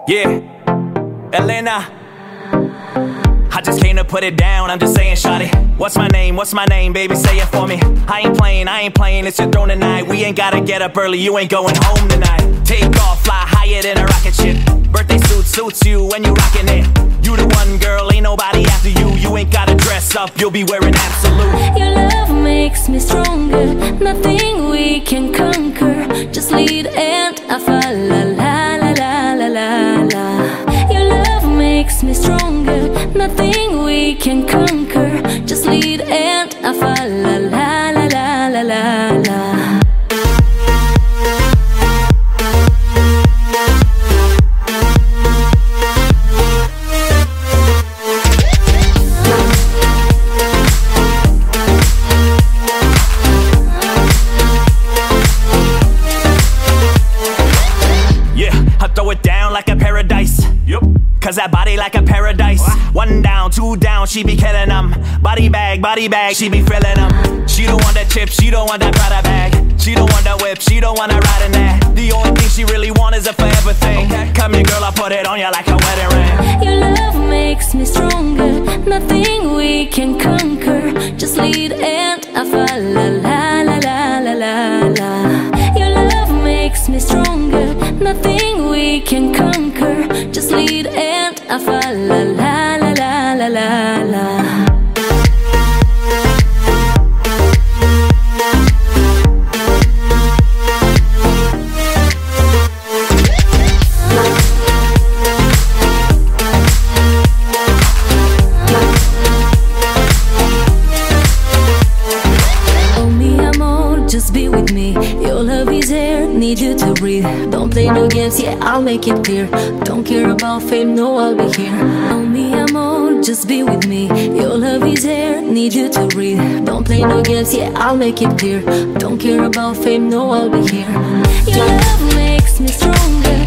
Yeah, Elena, I just came to put it down, I'm just saying, shawty. What's my name, baby, say it for me. I ain't playing, it's your throne tonight. We ain't gotta get up early, you ain't going home tonight. Take off, fly higher than a rocket ship. Birthday suit suits you when you rockin' it. You the one, girl, ain't nobody after you. You ain't gotta dress up, you'll be wearing absolute. Your love makes me stronger, nothing we can conquer. Just lead and I fall, la la la la la la la. Your love makes me stronger, nothing we can conquer. Just lead and I fall, la la la la la la la. Throw it down like a paradise. Yup. Cause that body like a paradise. One down, two down, she be killing them. Body bag, she be filling them. She don't want that chip, she don't want that Prada bag. She don't want that whip, she don't want to ride in that. The only thing she really want is a forever thing. Okay. Come here, girl, I'll put it on you like a wedding ring. Your love makes me stronger, nothing we can conquer. Just lead and I fall, la la la la la la la. Your love makes me stronger, nothing we can conquer. Just lead and I fall, la la la la la la la. Just be with me, your love is here, need you to breathe. Don't play no games, yeah, I'll make it clear. Don't care about fame, no, I'll be here. Oh me, amor, just be with me, your love is here, need you to breathe. Don't play no games, yeah, I'll make it clear. Don't care about fame, no, I'll be here. Your love makes me stronger,